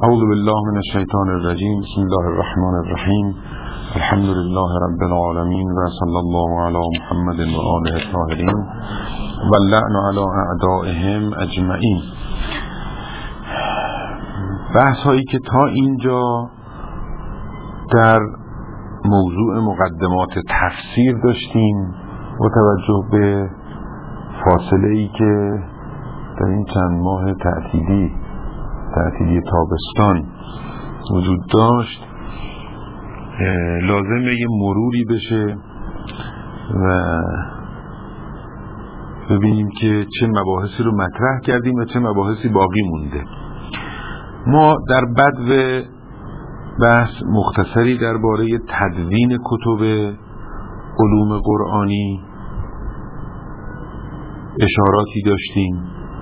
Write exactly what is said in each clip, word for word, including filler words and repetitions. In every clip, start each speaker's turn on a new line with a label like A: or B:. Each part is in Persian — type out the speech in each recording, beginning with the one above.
A: اعوذ بالله من الشیطان الرجیم. بسم الله الرحمن الرحیم. الحمد لله رب العالمین و صلی الله علی محمد و آله الطاهرین و اللعن علی اعدائهم اجمعین. بحث هایی که تا اینجا در موضوع مقدمات تفسیر داشتیم با توجه به فاصله ای که در این چند ماه تعطیلی تعطیلی تابستان وجود داشت لازمه یه مروری بشه و ببینیم که چه مباحثی رو مطرح کردیم و چه مباحثی باقی مونده. ما در بدو بحث مختصری درباره تدوین کتب علوم قرآنی اشاراتی داشتیم.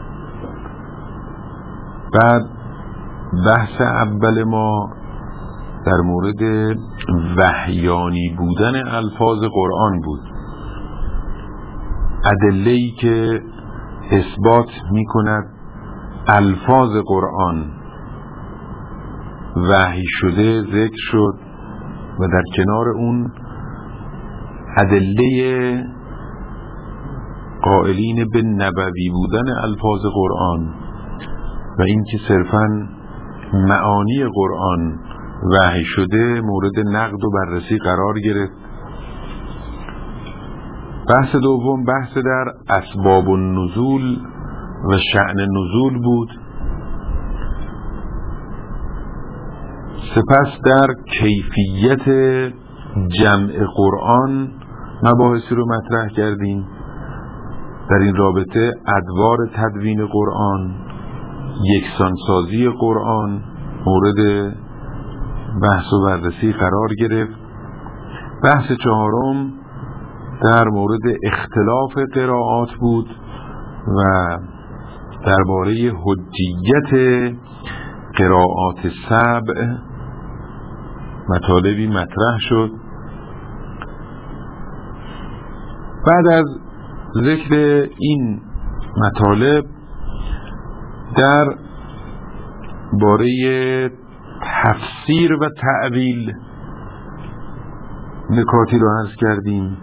A: بعد بحث اول ما در مورد وحیانی بودن الفاظ قرآن بود، ادله‌ای که اثبات می کند الفاظ قرآن وحی شده ذکر شد و در کنار اون ادله قائلین به نبوی بودن الفاظ قرآن و این که صرفاً معانی قرآن وحی شده مورد نقد و بررسی قرار گرفت. بحث دوم بحث در اسباب النزول و شأن نزول بود. سپس در کیفیت جمع قرآن مباحثی رو مطرح کردیم. در این رابطه ادوار تدوین قرآن، یکسانسازی قرآن مورد بحث و بررسی قرار گرفت. بحث چهارم در مورد اختلاف قرائات بود و درباره حجیت قرائات سبع مطالبی مطرح شد. بعد از ذکر این مطالب در باره تفسیر و تأویل نکاتی رو عرض کردیم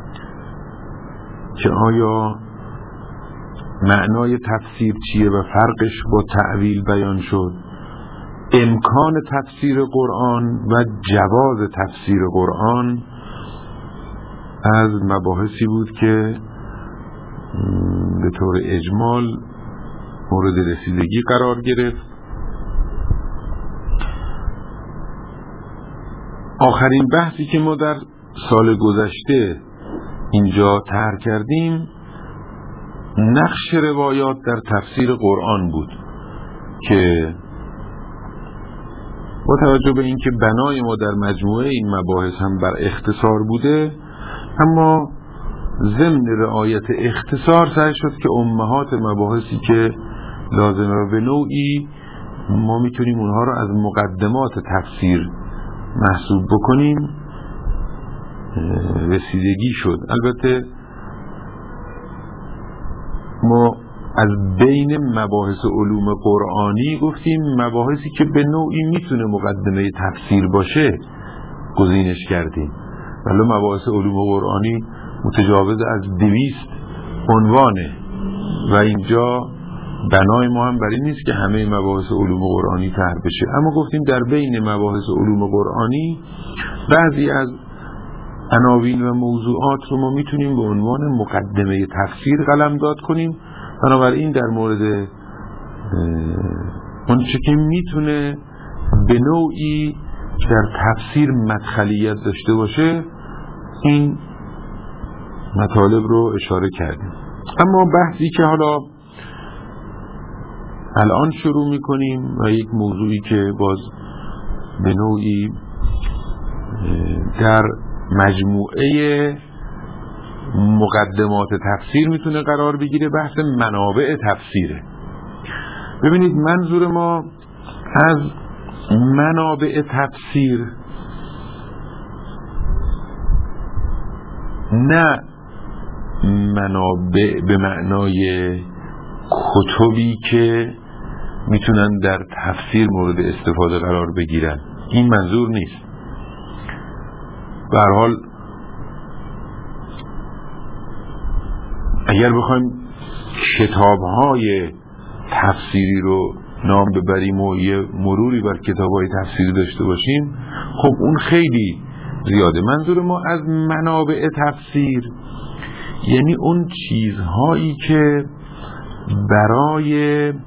A: که آیا معنای تفسیر چیه و فرقش با تأویل بیان شد. امکان تفسیر قرآن و جواز تفسیر قرآن از مباحثی بود که به طور اجمال مورد رسیدگی قرار گرفت. آخرین بحثی که ما در سال گذشته اینجا طرح کردیم نقش روایات در تفسیر قرآن بود که با توجه به اینکه بنای ما در مجموعه این مباحث هم بر اختصار بوده، اما ضمن رعایت اختصار سعی شد که امهات مباحثی که لازمه به نوعی ما میتونیم اونها رو از مقدمات تفسیر محسوب بکنیم رسیدگی شد. البته ما از بین مباحث علوم قرآنی گفتیم مباحثی که به نوعی میتونه مقدمه تفسیر باشه گزینش کردیم، ولی مباحث علوم قرآنی متجاوز از دویست عنوانه و اینجا بنای ما هم بر این نیست که همه مباحث علوم قرآنی طرح بشه، اما گفتیم در بین مباحث علوم قرآنی بعضی از عناوین و موضوعات رو ما میتونیم به عنوان مقدمه تفسیر قلمداد کنیم. بنابراین در مورد اون چه که میتونه به نوعی در تفسیر مدخلیت داشته باشه این مطالب رو اشاره کردیم. اما بحثی که حالا الان شروع میکنیم و یک موضوعی که باز به نوعی در مجموعه مقدمات تفسیر میتونه قرار بگیره بحث منابع تفسیره. ببینید منظور ما از منابع تفسیر نه منابع به معنای کتبی که میتونن در تفسیر مورد استفاده قرار بگیرن. این منظور نیست. به هر حال اگر بخوایم کتاب‌های تفسیری رو نام ببریم و یه مروری بر کتاب‌های تفسیری داشته باشیم، خب اون خیلی زیاده. منظور ما از منابع تفسیر یعنی اون چیزهایی که برای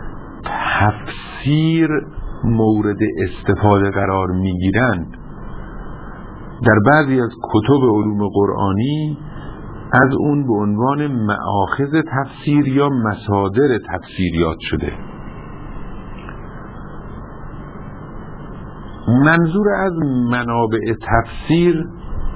A: تفسیر مورد استفاده قرار میگیرند. در بعضی از کتب علوم قرآنی از اون به عنوان مآخذ تفسیر یا مصادر تفسیر یاد شده. منظور از منابع تفسیر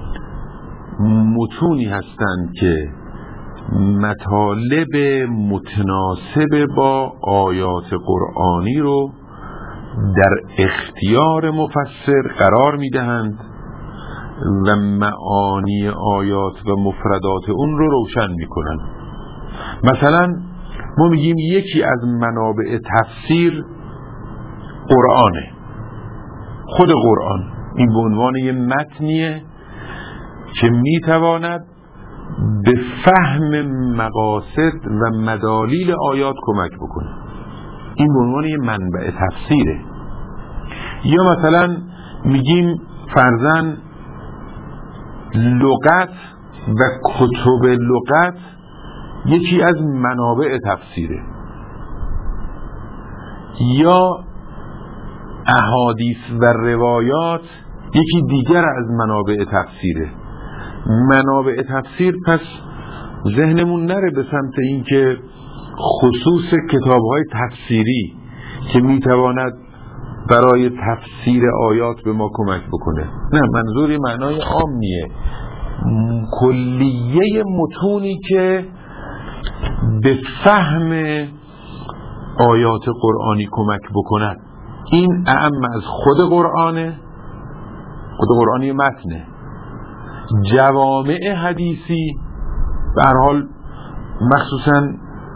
A: متونی هستند که مطالب متناسب با آیات قرآنی رو در اختیار مفسر قرار میدهند و معانی آیات و مفردات اون رو روشن میکنند. مثلا ما میگیم یکی از منابع تفسیر قرآنه، خود قرآن. این به عنوان یه متنیه که میتواند به فهم مقاصد و مدالیل آیات کمک بکنه. این به عنوان یه منبع تفسیره. یا مثلا میگیم فرضاً لغت و کتب لغت یکی از منابع تفسیره، یا احادیث و روایات یکی دیگر از منابع تفسیره. منابع تفسیر پس ذهنمون نره به سمت این که خصوص کتاب‌های تفسیری که میتواند برای تفسیر آیات به ما کمک بکنه. نه، منظور معنای عامیه، کلیه متونی که به فهم آیات قرآنی کمک بکنن. این اعم از خود قرآنه، خود قرآنی متنه. جوامع حدیثی به هر حال مخصوصا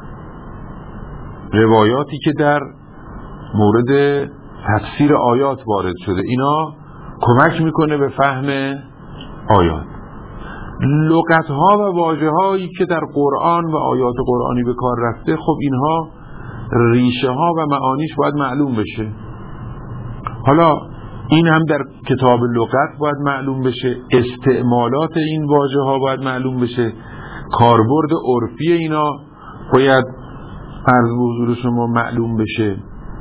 A: روایاتی که در مورد تفسیر آیات وارد شده، اینا کمک میکنه به فهم آیات. لغت‌ها و واژه‌هایی که در قرآن و آیات قرآنی به کار رفته، خب اینها ریشه ها و معانیش باید معلوم بشه. حالا این هم در کتاب لغت باید معلوم بشه، استعمالات این واژه‌ها باید معلوم بشه، کاربرد عرفی اینا باید عرض به حضور شما معلوم بشه.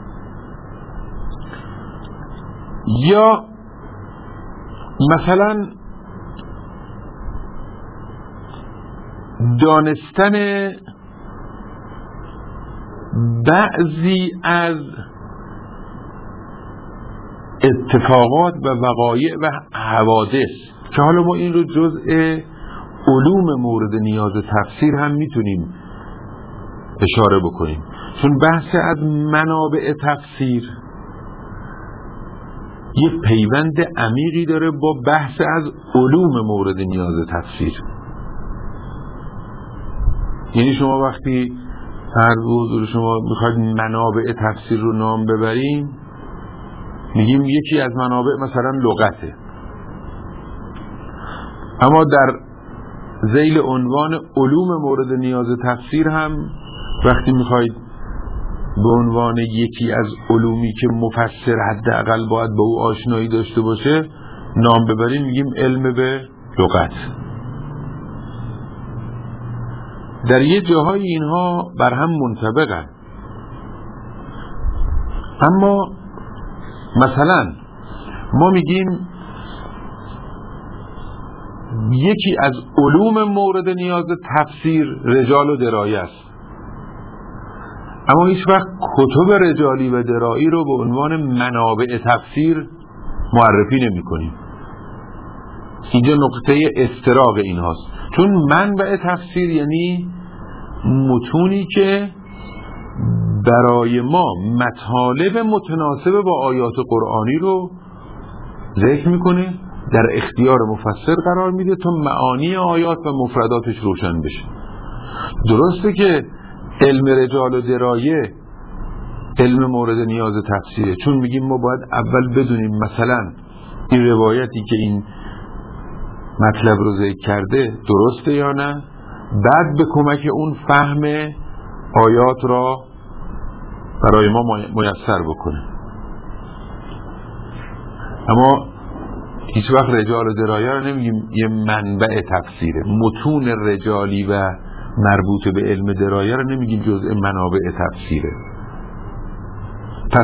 A: یا مثلا دانستن بعضی از اتفاقات و وقایع و حوادث که حالا ما این رو جزء علوم مورد نیاز تفسیر هم میتونیم اشاره بکنیم، چون بحث از منابع تفسیر یه پیوند عمیقی داره با بحث از علوم مورد نیاز تفسیر. یعنی شما وقتی هر حضور شما میخواید منابع تفسیر رو نام ببریم، میگیم یکی از منابع مثلا لغته، اما در ذیل عنوان علوم مورد نیاز تفسیر هم وقتی میخواید به عنوان یکی از علومی که مفسر حداقل باید به او آشنایی داشته باشه نام ببریم، میگیم علم به لغت. در یه جاهای اینها بر هم منطبقن، اما مثلا ما میگیم یکی از علوم مورد نیاز تفسیر رجال و درایه است، اما هیچ وقت کتب رجالی و درایی رو به عنوان منابع تفسیر معرفی نمی کنیم. اینجا نقطه استراق این هاست، چون منبع تفسیر یعنی متونی که برای ما مطالب متناسب با آیات قرآنی رو ذکر میکنه، در اختیار مفسر قرار میده تا معانی آیات و مفرداتش روشن بشه. درسته که علم رجال و درایه علم مورد نیاز تفسیره، چون میگیم ما باید اول بدونیم مثلا این روایتی که این مطلب رو ذکر کرده درسته یا نه، بعد به کمک اون فهم آیات را برای ما میسر بکنه. اما هیچ وقت رجال درایه رو نمیگیم یه منبع تفسیره، متون رجالی و مربوط به علم درایه رو نمیگیم جزء منابع تفسیره. پس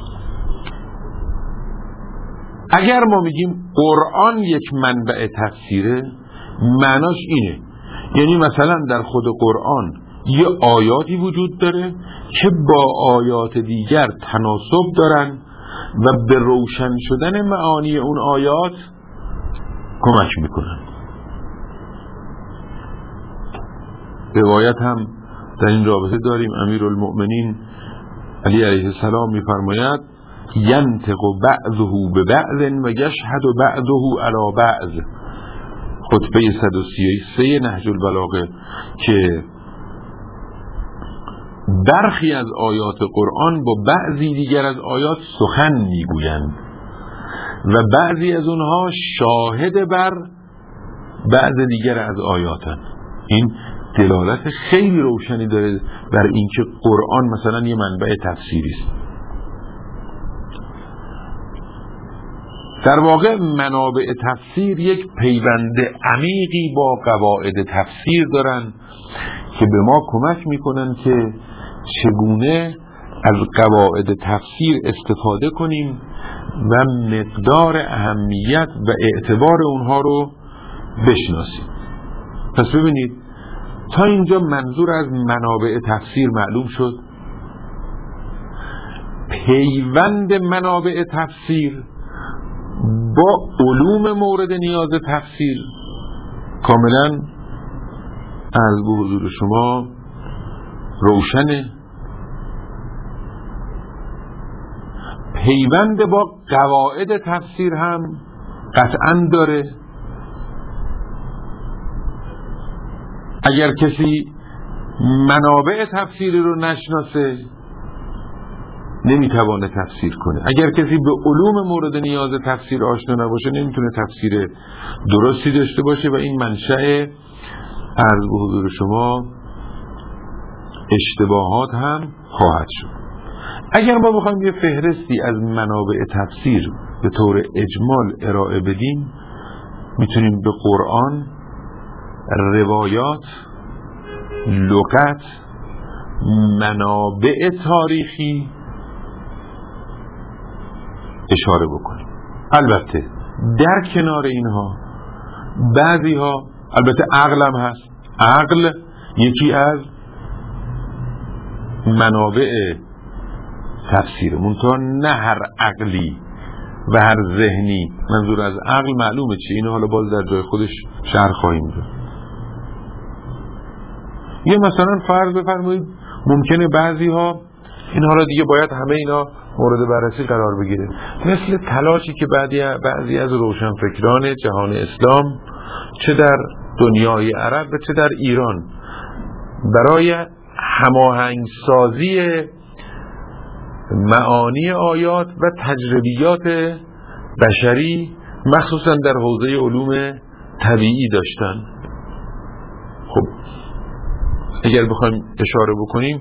A: اگر ما میگیم قرآن یک منبع تفسیره، معناش اینه، یعنی مثلا در خود قرآن یه آیاتی وجود داره که با آیات دیگر تناسب دارن و به روشن شدن معانی اون آیات کمک میکنن. روایت هم در این رابطه داریم، امیرالمؤمنین علی علیه السلام میفرماید ینطق بعضه به بعض و یشهد بعضه علی بعض، خطبه صد و سی و سه نهج البلاغه، که برخی از آیات قرآن با بعضی دیگر از آیات سخن میگویند و بعضی از اونها شاهد بر بعض دیگر از آیاتند. این دلالت خیلی روشنی داره بر اینکه قرآن مثلا یه منبع تفسیری است. در واقع منابع تفسیر یک پیوند عمیقی با قواعد تفسیر دارن که به ما کمک میکنن که چگونه از قواعد تفسیر استفاده کنیم و مقدار اهمیت و اعتبار اونها رو بشناسیم. پس ببینید تا اینجا منظور از منابع تفسیر معلوم شد. پیوند منابع تفسیر با علوم مورد نیاز تفسیر کاملا از به حضور شما روشنه. پیوند با قواعد تفسیر هم قطعا داره. اگر کسی منابع تفسیری رو نشناسه نمیتوانه تفسیر کنه. اگر کسی به علوم مورد نیاز تفسیر آشنا نباشه نمیتونه تفسیر درستی داشته باشه و این منشأ عرض به حضور شما اشتباهات هم خواهد شد. اگر ما بخوایم یه فهرستی از منابع تفسیر به طور اجمال ارائه بدیم، میتونیم به قرآن، روایات، لغت، منابع تاریخی اشاره بکنیم. البته در کنار اینها بعضی ها، البته عقل هم هست، عقل یکی از منابع تفسیر، منتها نه هر عقلی و هر ذهنی. منظور از عقل معلومه چی، اینو حالا باز در جای خودش شرح خواهیم داد. یه مثلا فرض بفرمایید ممکنه بعضی ها اینها را دیگه باید همه اینا مورد بررسی قرار بگیره، مثل تلاشی که بعضی بعضی از روشنفکران جهان اسلام چه در دنیای عرب و چه در ایران برای هماهنگ سازی معانی آیات و تجربیات بشری مخصوصا در حوزه علوم طبیعی داشتن. خب اگر بخوایم اشاره بکنیم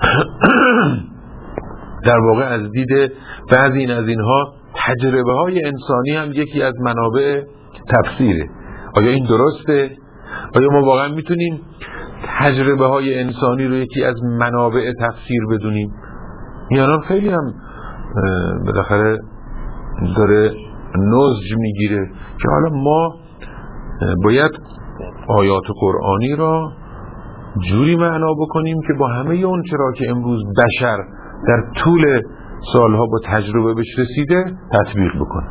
A: در واقع از دید بعضی از اینها تجربه های انسانی هم یکی از منابع تفسیره. آیا این درسته؟ آیا ما واقعا میتونیم تجربه های انسانی رو یکی از منابع تفسیر بدونیم؟ میانان خیلی هم بالاخره داره نضج میگیره که حالا ما باید آیات قرآنی را جوری معنا بکنیم که با همه اون چرا که امروز بشر در طول سالها با تجربه بهش رسیده تطبیق بکنه.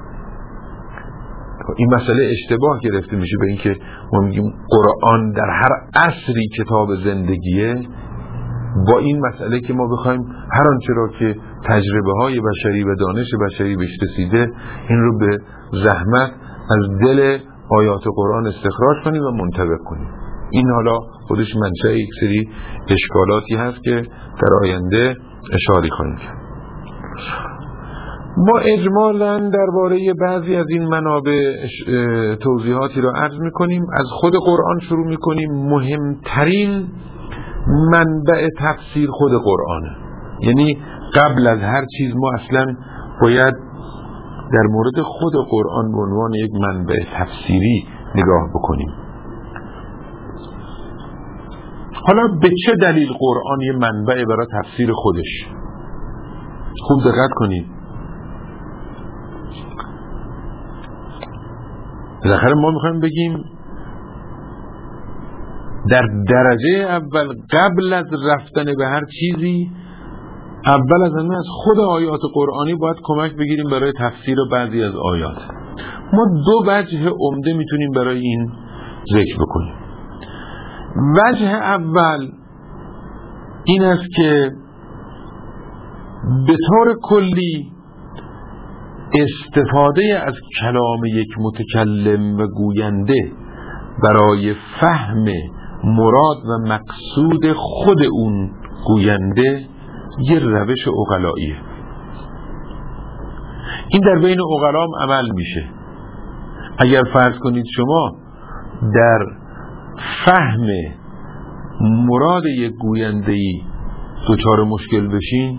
A: این مسئله اشتباه گرفته میشه به اینکه ما میگیم قرآن در هر عصری کتاب زندگیه، با این مسئله که ما بخوایم هر آنچه را که تجربه های بشری و دانش بشری بهش رسیده این رو به زحمت از دل آیات قرآن استخراج کنیم و منطبق کنیم. این حالا خودش منشأ یک سری اشکالاتی هست که در آینده اشاره خواهیم کرد. ما اجمالاً درباره بعضی از این منابع توضیحاتی را عرض می‌کنیم. از خود قرآن شروع می‌کنیم. مهمترین منبع تفسیر خود قرآنه. یعنی قبل از هر چیز ما اصلاً باید در مورد خود قرآن به عنوان یک منبع تفسیری نگاه بکنیم. حالا به چه دلیل قرآن یه منبع برای تفسیر خودش؟ خوب دقت کنید. بالاخره ما میخوایم بگیم در درجه اول قبل از رفتن به هر چیزی، اول از همه از خود آیات قرآنی باید کمک بگیریم برای تفسیر بعضی از آیات. ما دو وجه عمده میتونیم برای این ذکر بکنیم. وجه اول این است که به طور کلی استفاده از کلام یک متکلم و گوینده برای فهم مراد و مقصود خود اون گوینده یه روش عقلاییه. این در بین عقلام عمل میشه. اگر فرض کنید شما در فهم مراد یک گوینده‌ای دچار مشکل بشین،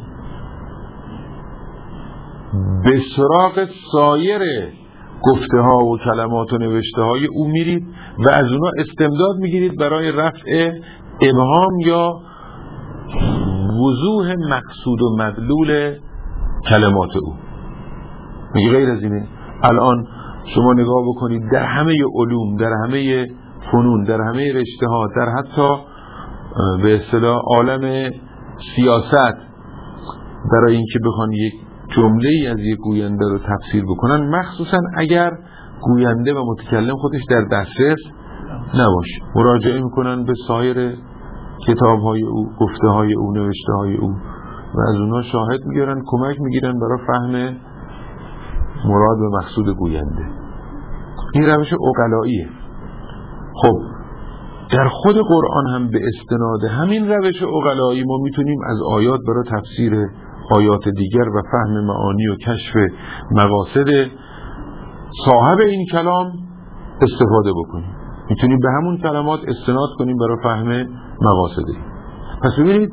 A: به سراغ سایر گفته ها و کلمات و نوشته های او میرید و از اونا استمداد میگیرید برای رفع ابهام یا وضوح مقصود و مدلول کلمات او. میگه غیر از اینه. الان شما نگاه بکنید در همه علوم، در همه فنون، در همه رشته ها، در حتی به اصطلاح عالم سیاست، برای اینکه بخوان یک جمله ای از یک گوینده رو تفسیر بکنن، مخصوصا اگر گوینده و متکلم خودش در دسترس نباشه، مراجعه میکنن به سایر کتاب های او، گفته های او، نوشته های او و از اونها شاهد میگیرن، کمک میگیرن برای فهم مراد و مقصود گوینده. این روش عقلاییه. خب در خود قرآن هم به استناد همین روش عقلایی ما میتونیم از آیات برای تفسیر آیات دیگر و فهم معانی و کشف مقاصد صاحب این کلام استفاده بکنیم. میتونیم به همون کلمات استناد کنیم برای فهم مقاصدی. پس ببینید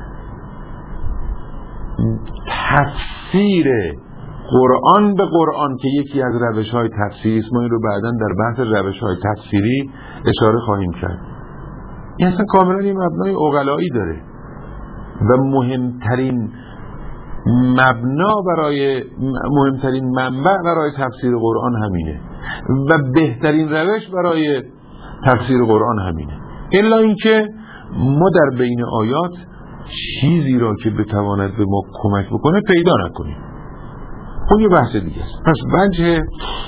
A: تفسیر قرآن به قرآن که یکی از روش‌های تفسیری است، ما این رو بعداً در بحث روش‌های تفسیری اشاره خواهیم کرد. این اصلا کاملاً این مبنای عقلایی داره و مهمترین مبنا برای مهمترین منبع برای تفسیر قرآن همینه و بهترین روش برای تفسیر قرآن همینه. الا اینکه ما در بین آیات چیزی را که بتواند به ما کمک بکنه پیدا نکنیم. اون یه بحث دیگه است. پس وجه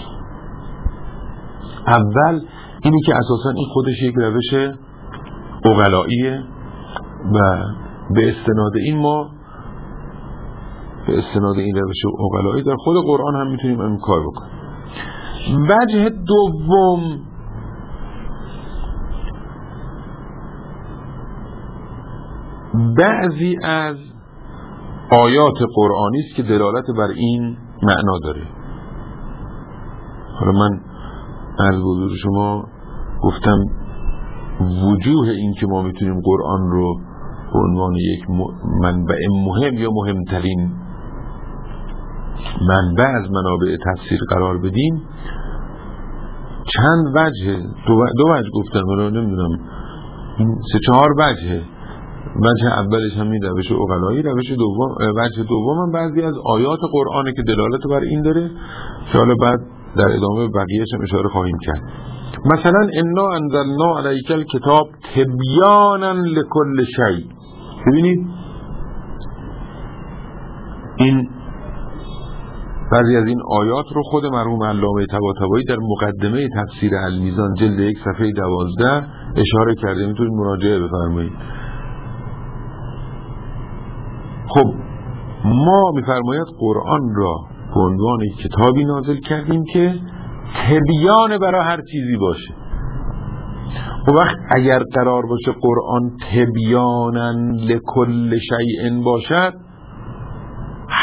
A: اول اینی که اساساً این خودش یک روش عقلاییه و به استناد این ما به استناد این روش عقلایی در خود قرآن هم میتونیم این کار بکنیم. وجه دوم بعضی از آیات قرآنی است که دلالت بر این معنا داره. حالا من عرض به حضور شما گفتم وجوه این که ما میتونیم قرآن رو به عنوان یک منبع مهم یا مهمترین منبع از منابع تفسیر قرار بدیم چند وجه، دو, دو وجه گفتم، من نمیدونم این سه چهار وجه. وجه اولش همین روش عقلایی، روش دوم وجه دوم هم بعضی از آیات قرآنی که دلالت بر این داره که حالا بعد در ادامه بقیه‌اش هم اشاره خواهیم کرد. مثلا انا انزلنا علیک الکتاب تبیانا لکل شیء. ببینید این بعضی از این آیات رو خود مرحوم علامه طباطبایی در مقدمه تفسیر المیزان جلد یک صفحه دوازده اشاره کرده، میتونید مراجعه بفرمایید. خب ما میفرماید قرآن را به عنوان کتابی نازل کردیم که تبیان برای هر چیزی باشه. و وقت اگر قرار باشه قرآن تبیانا لکل شیء باشد،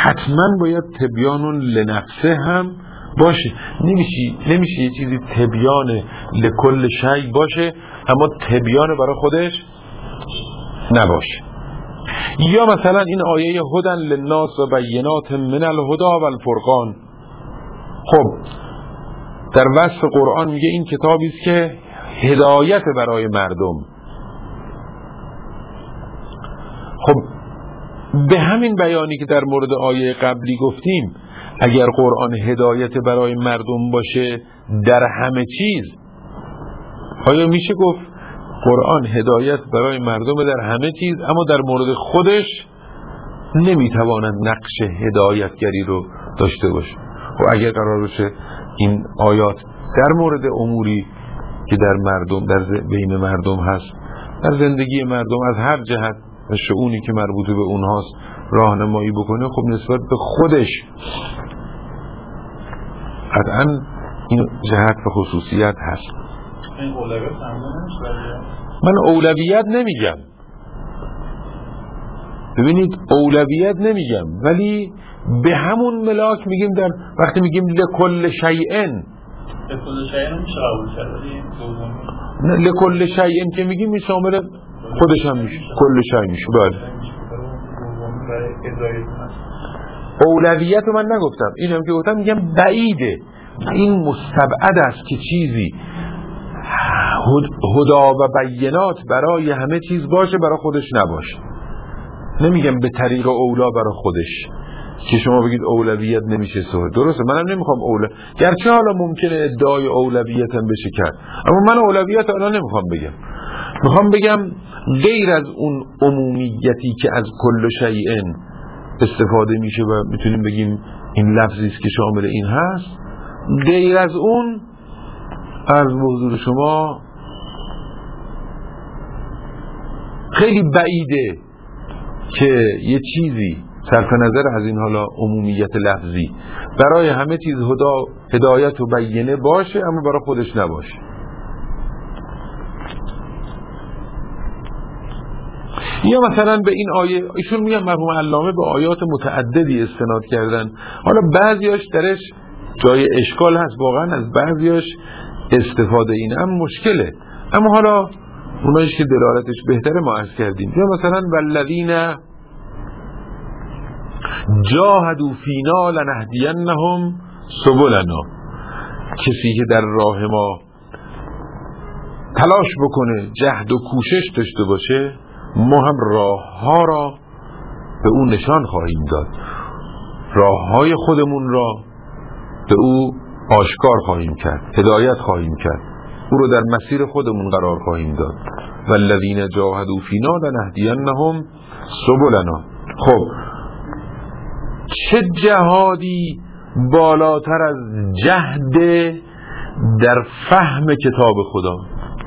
A: حتما باید تبیان لنفسه هم باشه. نمیشه نمیشه یه چیزی تبیان لکل شیء باشه اما تبیان برای خودش نباشه. یا مثلا این آیه هدن للناس و بینات من الهدی و الفرقان، خب در وصف قرآن میگه این کتابی است که هدایت برای مردم. خب به همین بیانی که در مورد آیه قبلی گفتیم، اگر قرآن هدایت برای مردم باشه در همه چیز، آیا میشه گفت قرآن هدایت برای مردم در همه چیز اما در مورد خودش نمیتوانند نقش هدایتگری رو داشته باشه؟ خب اگر قرار باشه این آیات در مورد اموری که در مردم در بین مردم هست، در زندگی مردم از هر جهت و شئونی که مربوط به اونهاست راهنمایی بکنه، خب نسبت به خودش قطعا این جهت و خصوصیت هست.
B: این اولویت
A: من اولویت نمیگم، ببینید اولویت نمیگم، ولی به همون ملاک میگیم در وقتی میگیم لکل شیئن،
B: لکل شیئن میشه قبول کرد،
A: نه لکل شیئن که میگیم این شامل خودش هم میشه، کل شیء میشه. بله اولویت رو من نگفتم، اینم که گفتم میگم بعیده، این مستبعد است که چیزی هدا و بینات برای همه چیز باشه برای خودش نباشه. نمیگم به طریق اولا برای خودش که شما بگید اولویت نمیشه صحبت، درسته منم نمیخوام اولا، گرچه حالا ممکنه ادعای اولویت هم بشه کرد، اما من اولویت الان نمیخوام بگم. میخوام بگم غیر از اون عمومیتی که از کل شیئن استفاده میشه و میتونیم بگیم این لفظی است که شامل این هست، غیر از اون از حضور شما خیلی بعیده که یه چیزی صرف نظر از این حالا عمومیت لفظی برای همه چیز هدا هدایت و بینه باشه اما برای خودش نباشه. یا مثلا به این آیه ایشون میگن مرحوم علامه به آیات متعددی استناد کردن، حالا بعضیاش درش جای اشکال هست، واقعا از بعضیاش استفاده این هم مشکله، اما حالا اونایش که دلالتش بهتره ما عرض کردیم. یا مثلا والذین جاهدوا فینا لنهدینهم سبلنا، کسی که در راه ما تلاش بکنه، جهد و کوشش داشته باشه، ما هم راه ها را به او نشان خواهیم داد، راه های خودمون را به او آشکار خواهیم کرد، هدایت خواهیم کرد، او رو در مسیر خودمون قرار خواهیم داد. والذین جاهدوا فینا لنهدینهم سبلنا. خب چه جهادی بالاتر از جهد در فهم کتاب خدا؟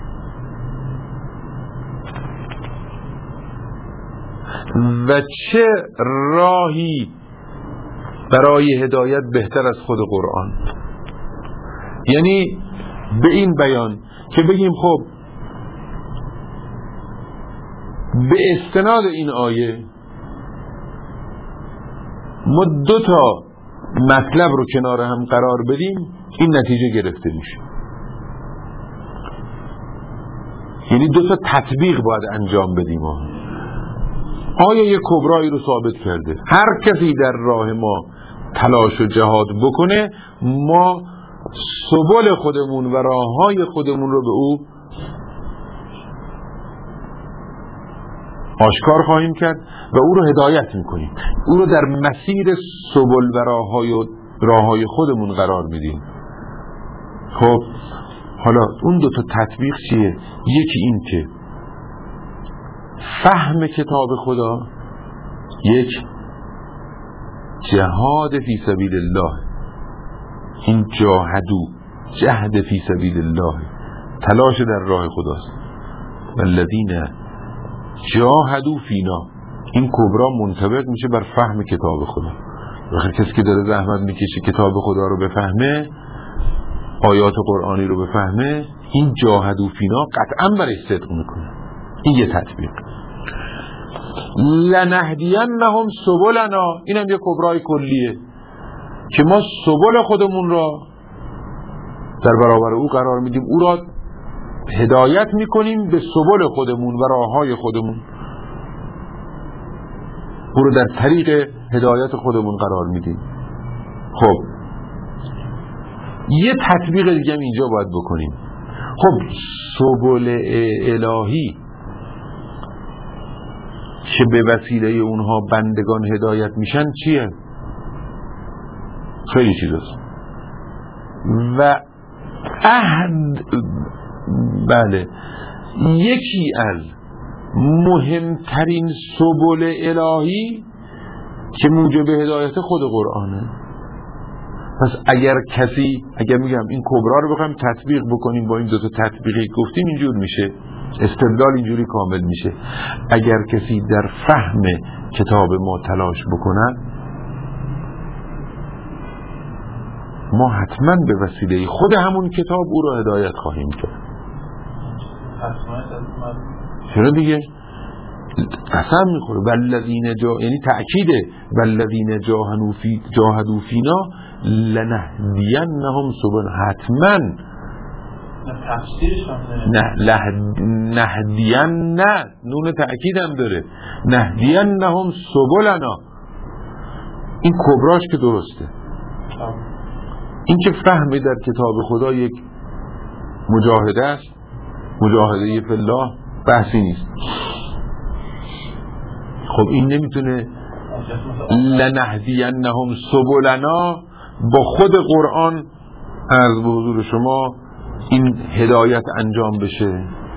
A: و چه راهی برای هدایت بهتر از خود قرآن؟ یعنی به این بیان که بگیم خب به استناد این آیه ما دو تا مطلب رو کنار هم قرار بدیم، این نتیجه گرفته میشه. یعنی دو تا تطبیق باید انجام بدیم. آیه کبرایی رو ثابت کرده، هر کسی در راه ما تلاش و جهاد بکنه، ما سبل خودمون و راههای خودمون رو به او آشکار خواهیم کرد و او رو هدایت میکنیم، او رو در مسیر سبل و راههای راههای خودمون قرار میدیم. خب حالا اون دو تا تطبیق چیه؟ یکی این که فهم کتاب خدا، یک جهاد فی سبیل الله، این جاهدو جهد فی سبیل الله تلاش در راه خداست. والذین جاهدوا فینا، این کبرا منطبق میشه بر فهم کتاب خدا. وقتی کسی که داره زحمت میکشه کتاب خدا رو بفهمه، آیات قرآنی رو بفهمه، این جاهدوا فینا قطعا برای صدق میکنه. این یه تطبیق. لنهدینهم سبلنا، اینم یه کبرای کلیه که ما سبل خودمون را در برابر او قرار میدیم، او را هدایت میکنیم به سبل خودمون و راههای خودمون، او را در طریق هدایت خودمون قرار میدیم. خب یه تطبیق دیگه هم اینجا باید بکنیم. خب سبل الهی که به وسیله اونها بندگان هدایت میشن چیه؟ خیلی چیزاست و عهد، بله، یکی از مهمترین سبل الهی که موجب هدایت خود قرآنه. پس اگر کسی، اگر میگم این کبرا رو بخوایم تطبیق بکنیم با این دو تا تطبیقی گفتیم، اینجور میشه، استدلال اینجوری کامل میشه. اگر کسی در فهم کتاب ما تلاش بکنن، ما حتما به وسیله خود همون کتاب او را هدایت خواهیم کرد. چرا دیگه؟ قسم میخوره والذین جا، یعنی تأکیده والذین جاهدوا فی جاهدوا فینا لنهدینهم سبل، حتما نه نهدین، نه نون تأکید هم داره، نهدینهم سبلنا. این کبراش که درسته، این که فهمی در کتاب خدا یک مجاهده است، مجاهده فی الله، بحثی نیست. خب این نمیتونه لنهدینهم سبلنا با خود قرآن از به حضور شما این هدایت انجام بشه.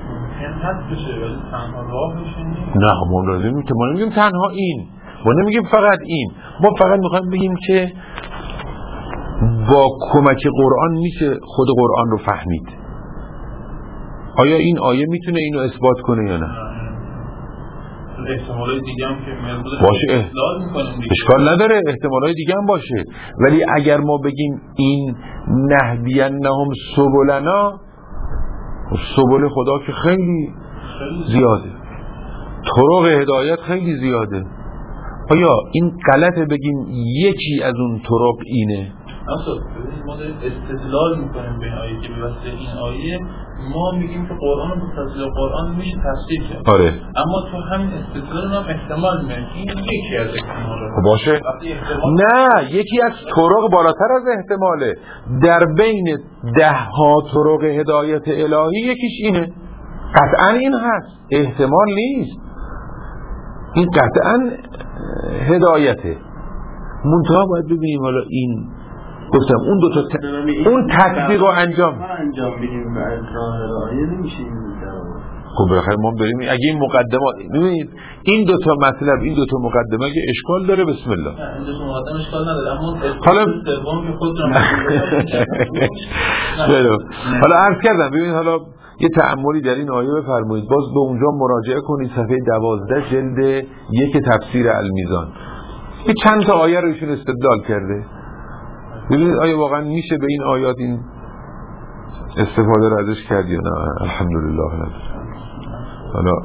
A: نه ما لازم نیست، ما نمیگیم تنها این، ما نمیگیم فقط این، ما فقط میخوایم بگیم که با کمک قرآن میشه خود قرآن رو فهمید. آیا این آیه میتونه اینو اثبات کنه یا نه؟
B: احتمالای دیگه هم که
A: باشه، اشکال نداره، احتمالای دیگه هم باشه، ولی اگر ما بگیم این نهدینهم سبلنا، سبل خدا که خیلی زیاده، طرق هدایت خیلی زیاده، آیا این غلطه بگیم یکی از اون طرق اینه؟
B: اصلا ما استدلال میکنیم به این آیه که به واسطه این آیه ما میگیم که قرآن به تفسیر قرآن میشه تفسیر کرد.
A: آره.
B: اما تو همین استدلال هم احتمال میگیم این یکی از احتمالاته.
A: باشه. نه، یکی از طرق بالاتر از احتماله. در بین ده ها طرق هدایت الهی یکیش اینه. قطعا این هست. احتمال نیست. این قطعا هدایته. منتها باید ببینیم حالا این گفتم اون دو تا ت... اون تطبیق و انجام
C: انجام بدیم به راه الهی نمیشه.
A: خب بخیر ما بریم اگه این مقدمات ببینید این دو تا مطلب، این دو تا مقدمه که اشکال داره، بسم الله.
B: نه این دو تا مقدمه اشکال نداره، اما
A: حالا
B: سوم که خود
A: رو حالا عرض کردم ببینید حالا یه تأملی در این آیه بفرمایید، باز به اونجا مراجعه کنید، صفحه دوازده جلد یک تفسیر المیزان، یه چند تا آیه رو ایشون استدلال کرده. ببینید آیا واقعا میشه به این آیات این استفاده رو ازش کرد یا نه؟ الحمدلله. حالا